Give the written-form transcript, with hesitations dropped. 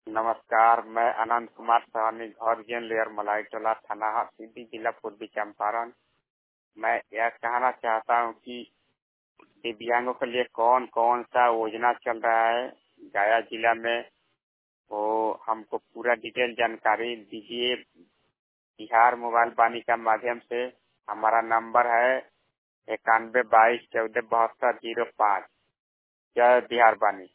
नमस्कार, मैं अनंत कुमार सहानी घर लेयर मलाई टोला थाना हरसिद्धि जिला पूर्वी चंपारण। मैं यह कहना चाहता हूँ कि दिव्यांगों के लिए कौन कौन सा योजना चल रहा है गया जिला में, वो हमको पूरा डिटेल जानकारी दीजिए। बिहार मोबाइल वाणी का माध्यम से हमारा नंबर है 9122147205। जय बिहार वाणी।